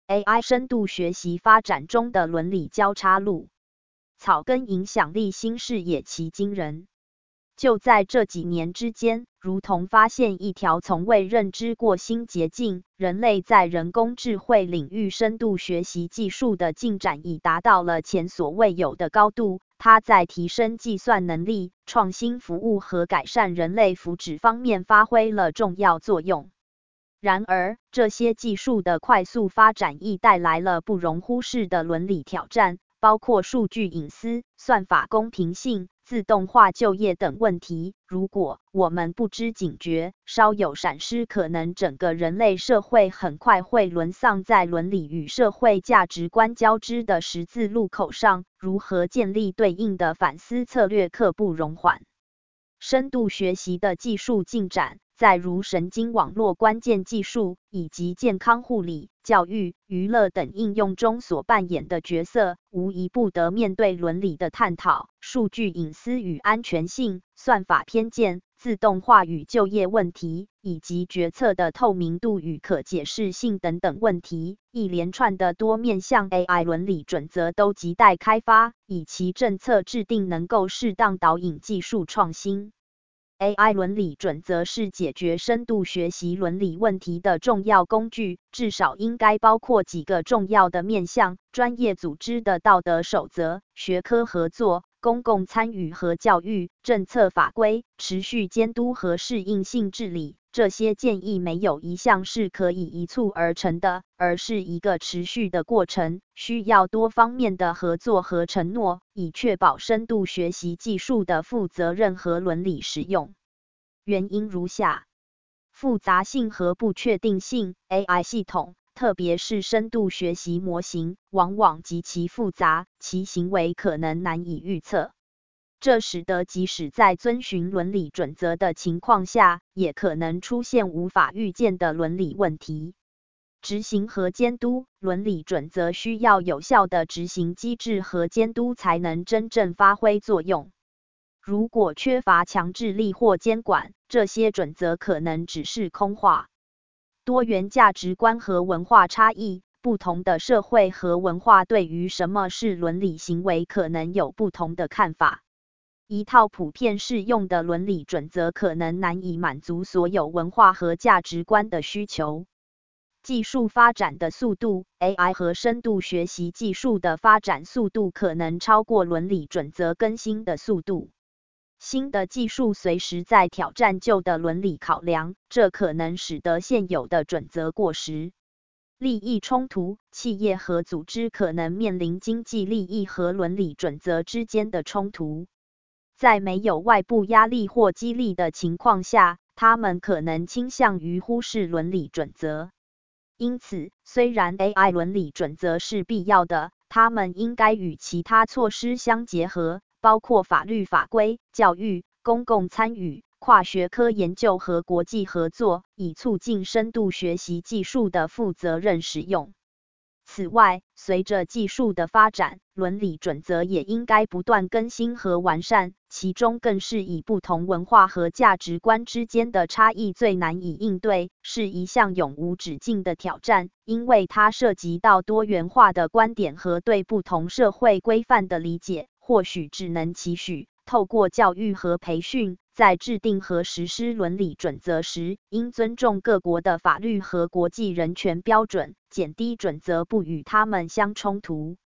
AI 深度学习发展中的伦理交叉路，草根影响力新视野其惊人。就在这几年之间，如同发现一条从未认知过新捷径，人类在人工智慧领域深度学习技术的进展已达到了前所未有的高度。它在提升计算能力、创新服务和改善人类福祉方面发挥了重要作用。然而，这些技术的快速发展亦带来了不容忽视的伦理挑战，包括数据隐私、算法公平性、自动化就业等问题。如果我们不知警觉，稍有闪失，可能整个人类社会很快会沦丧在伦理与社会价值观交织的十字路口上。如何建立对应的反思策略，刻不容缓。深度学习的技术进展，在如神经网络关键技术以及健康护理、教育、娱乐等应用中所扮演的角色，无疑不得面对伦理的探讨、数据隐私与安全性、算法偏见、自动化与就业问题，以及决策的透明度与可解释性等等问题。一连串的多面向 AI 伦理准则都亟待开发，以其政策制定能够适当导引技术创新。AI 伦理准则是解决深度学习伦理问题的重要工具，至少应该包括几个重要的面向：专业组织的道德守则、学科合作、公共参与和教育、政策法规、持续监督和适应性治理。这些建议没有一项是可以一蹴而成的，而是一个持续的过程，需要多方面的合作和承诺，以确保深度学习技术的负责任和伦理使用。原因如下：复杂性和不确定性。 AI 系统，特别是深度学习模型，往往极其复杂，其行为可能难以预测。这使得即使在遵循伦理准则的情况下，也可能出现无法预见的伦理问题。执行和监督。伦理准则需要有效的执行机制和监督才能真正发挥作用。如果缺乏强制力或监管，这些准则可能只是空话。多元价值观和文化差异。不同的社会和文化对于什么是伦理行为可能有不同的看法。一套普遍适用的伦理准则可能难以满足所有文化和价值观的需求。技术发展的速度。 AI 和深度学习技术的发展速度可能超过伦理准则更新的速度。新的技术随时在挑战旧的伦理考量，这可能使得现有的准则过时。利益冲突。企业和组织可能面临经济利益和伦理准则之间的冲突。在没有外部压力或激励的情况下，他们可能倾向于忽视伦理准则。因此，虽然 AI 伦理准则是必要的，它们应该与其他措施相结合，包括法律法规、教育、公共参与、跨学科研究和国际合作，以促进深度学习技术的负责任使用。此外，随着技术的发展，伦理准则也应该不断更新和完善，其中更是以不同文化和价值观之间的差异最难以应对，是一项永无止境的挑战，因为它涉及到多元化的观点和对不同社会规范的理解。或许只能期许，透过教育和培训，在制定和实施伦理准则时，应尊重各国的法律和国际人权标准，减低准则不与它们相冲突。